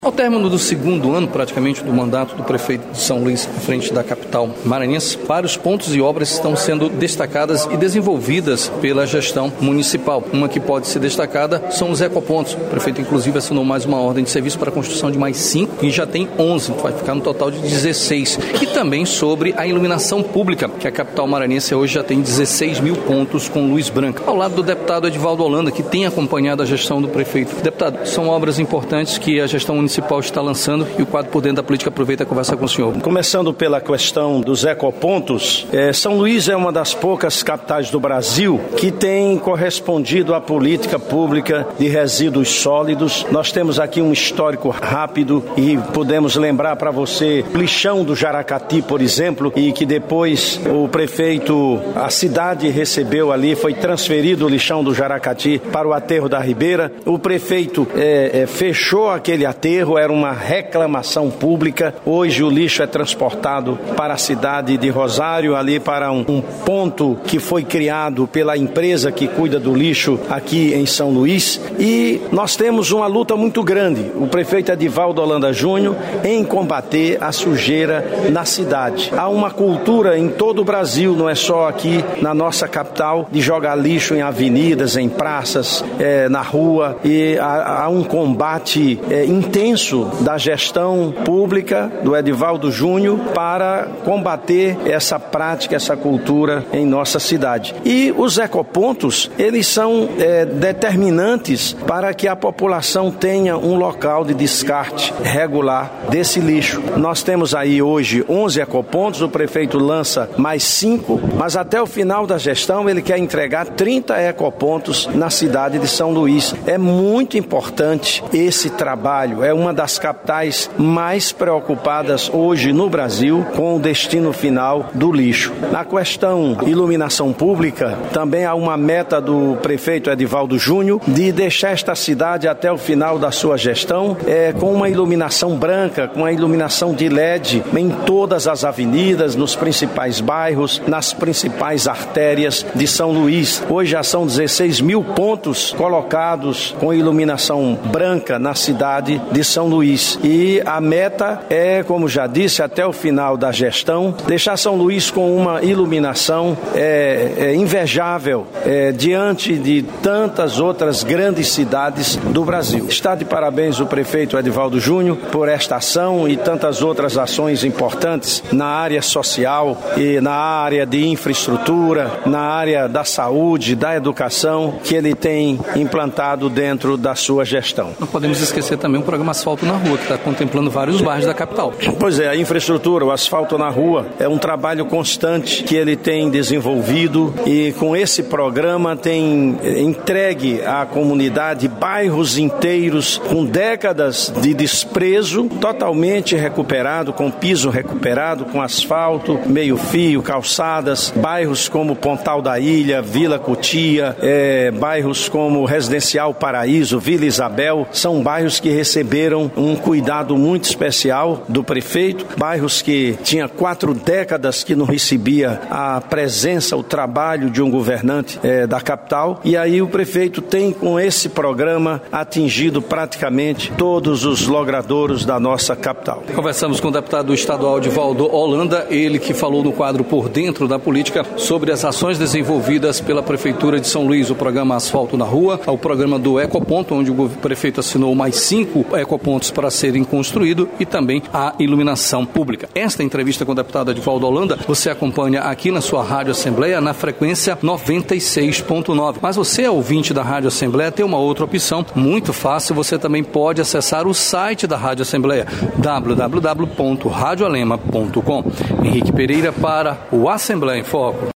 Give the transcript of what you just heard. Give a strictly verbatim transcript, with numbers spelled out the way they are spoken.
Ao término do segundo ano, praticamente, do mandato do prefeito de São Luís à frente da capital maranhense, vários pontos e obras estão sendo destacadas e desenvolvidas pela gestão municipal. Uma que pode ser destacada são os ecopontos. O prefeito, inclusive, assinou mais uma ordem de serviço para a construção de mais cinco e já tem onze, vai ficar no total de dezesseis. E também sobre a iluminação pública, que a capital maranhense hoje já tem dezesseis mil pontos com luz branca. Ao lado do deputado Edivaldo Holanda, que tem acompanhado a gestão do prefeito. Deputado, são obras importantes que a gestão municipal municipal está lançando e o quadro por dentro da política aproveita a conversa com o senhor. Começando pela questão dos ecopontos, é, São Luís é uma das poucas capitais do Brasil que tem correspondido à política pública de resíduos sólidos. Nós temos aqui um histórico rápido e podemos lembrar para você o lixão do Jaracati, por exemplo, e que depois o prefeito, a cidade recebeu ali, foi transferido o lixão do Jaracati para o aterro da Ribeira. O prefeito é, é, fechou aquele aterro, era uma reclamação pública. Hoje o lixo é transportado para a cidade de Rosário, ali para um, um ponto que foi criado pela empresa que cuida do lixo aqui em São Luís. E nós temos uma luta muito grande, o prefeito Edivaldo Holanda Júnior, em combater a sujeira na cidade. Há uma cultura em todo o Brasil, não é só aqui na nossa capital, de jogar lixo em avenidas, em praças, é, na rua, e há, há um combate é, intenso da gestão pública do Edivaldo Júnior para combater essa prática, essa cultura em nossa cidade. E os ecopontos, eles são é, determinantes para que a população tenha um local de descarte regular desse lixo. Nós temos aí hoje onze ecopontos, o prefeito lança mais cinco, mas até o final da gestão ele quer entregar trinta ecopontos na cidade de São Luís. É muito importante esse trabalho, é uma das capitais mais preocupadas hoje no Brasil com o destino final do lixo. Na questão iluminação pública, também há uma meta do prefeito Edivaldo Júnior de deixar esta cidade até o final da sua gestão é, com uma iluminação branca, com a iluminação de L E D em todas as avenidas, nos principais bairros, nas principais artérias de São Luís. Hoje já são dezesseis mil pontos colocados com iluminação branca na cidade de São Luís. E a meta é, como já disse, até o final da gestão, deixar São Luís com uma iluminação é, é, invejável é, diante de tantas outras grandes cidades do Brasil. Está de parabéns o prefeito Edivaldo Júnior por esta ação e tantas outras ações importantes na área social e na área de infraestrutura, na área da saúde, da educação, que ele tem implantado dentro da sua gestão. Não podemos esquecer também o programa Asfalto na Rua, que está contemplando vários bairros da capital. Pois é, a infraestrutura, o asfalto na rua, é um trabalho constante que ele tem desenvolvido e com esse programa tem entregue à comunidade bairros inteiros com décadas de desprezo, totalmente recuperado, com piso recuperado, com asfalto, meio-fio, calçadas, bairros como Pontal da Ilha, Vila Cutia, é, bairros como Residencial Paraíso, Vila Isabel, são bairros que receberam um cuidado muito especial do prefeito, bairros que tinha quatro décadas que não recebia a presença, o trabalho de um governante é, da capital, e aí o prefeito tem com esse programa atingido praticamente todos os logradouros da nossa capital. Conversamos com o deputado estadual Edivaldo Holanda, ele que falou no quadro Por Dentro da Política sobre as ações desenvolvidas pela Prefeitura de São Luís, o programa Asfalto na Rua, o programa do Ecoponto, onde o prefeito assinou mais cinco ecopontos para serem construídos, e também a iluminação pública. Esta entrevista com o deputado Edivaldo Holanda você acompanha aqui na sua Rádio Assembleia na frequência noventa e seis ponto nove. Mas você, ouvinte da Rádio Assembleia, tem uma outra opção muito fácil, você também pode acessar o site da Rádio Assembleia, w w w ponto radio alema ponto com. Henrique Pereira para o Assembleia em Foco.